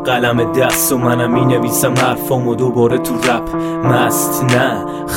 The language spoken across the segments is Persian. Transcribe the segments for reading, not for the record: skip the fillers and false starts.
قلم دست و منم مینویسم حرفامو دوباره تو رپ. مست نه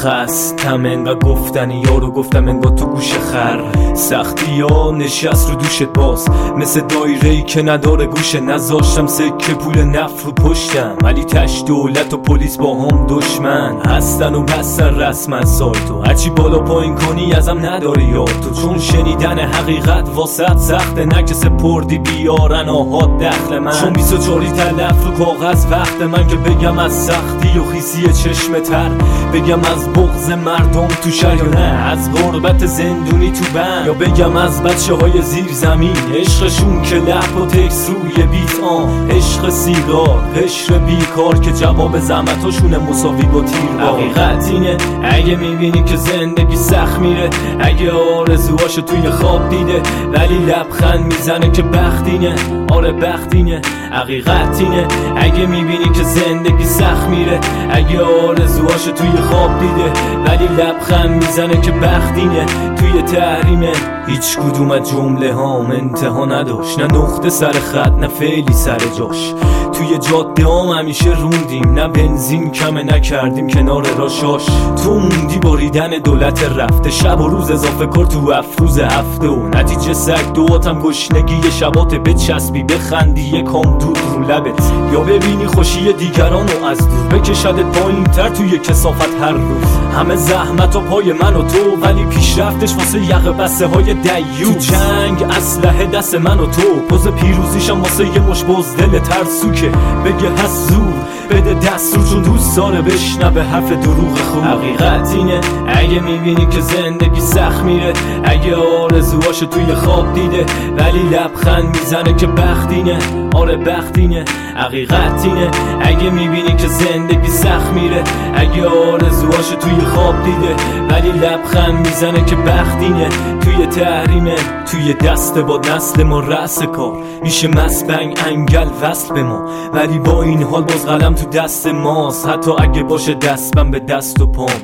خستم انقدر گفتن یارو گفتم انگار تو گوش خر. سختی ها نشست رو دوشت باز مثل دایره‌ای که نداره گوشه. نذاشتم سکه پول نفت رو پشتم ولی تش دولت و پلیس با هم دشمن هستن و بستن رسما سایتو. هرچی بالا پایین کنی ازم نداری یاد تو، چون شنیدن حقیقت واسط سخته. نکس پردی بیارن آهات دخل من، چون 24 تلف رو کاغذ وقت من که بگم از سختی و خیسی چشم تر. بگم از بغض مردم تو شهر یا نه از غربت زندونی تو بند، یا بگم از بچه های زیر زمین عشقشون که لپ و تکس روی بیت عشق سیگار قشر بیکار که جواب زحمتاشونه مساوی با تیر. حقیقت اینه اگه میبینی که زندگی سخت میره، اگه آرزوهاشو توی خواب دیده ولی لبخند میزنه که بخت اینه. آره بخت اینه. حقیقت اینه اگه میبینی که زندگی سخت میره، اگه آرزوهاشو توی خواب دیده ولی لبخند میزنه که بخت اینه. توی تحریمه هیچ کدوم از جمله هام انتها نداشت، نه نقطه سر خط نه فعلی سر جاش. توی جاده هام همیشه روندیم، نه بنزین کمه نکردیم کنار راشاش. تو موندی باریدن دولت رفته، شب و روز اضافه کار تو افروز هفته و نتیجه سگ دواتم گشنگی شبات بچسبی بخندی یکم دود رو لبت، یا ببینی خوشی دیگرانو از دور بکشدت پایین تر توی کثافت هر روز. همه زحمت و پای من و تو ولی پیشرفتش واسه یقه بسته های دیوز. تو جنگ اسلحه دست من و تو، پوز پیروزیشم واسه یه مش بزدل ترسو که بگه هست زور بده دستور، چون دوست داره بشنوه حرف دروغ خوب. حقیقت اینه اگه میبینی که زندگی سخت میره، اگه آرزوهاشو توی خواب دیده ولی لبخند میزنه که بخت اینه. آره بخت اینه. حقیقت اینه اگه میبینی که زندگی سخت میره، اگه آرزوهاشو توی خواب دیده ولی لبخند میزنه که بخت اینه. توی تحریمه توی دست با نسل ما رأس کار میشه مسبنگ انگل وصل به ما، ولی با این حال باز قلم تو دست ماست حتی اگه باشه دستم به دست و پام.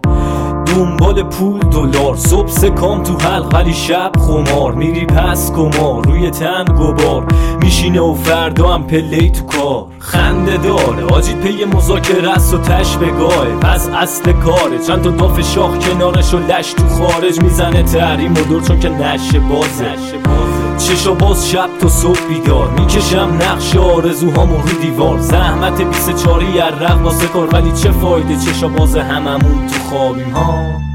دنبال پول دلار صبح سکام تو حلق ولی شب خمار. میری پس کمار روی تن گبار میشینه و فردا هم پله‌ای تو کار. خنده داره آجی پی مذاکره است و تش بگاه، پس اصل کاره چند تا داف شاخ کنارش و لش تو خارج میزنه تحریم و دور چون که نشه بازه. چشا باز شب تا صبح بیدار میکشم نقش آرزوهامو رو دیوار. زحمت 24 یرق واسه کار ولی چه فایده، چشا باز هممون تو خوابیم ها.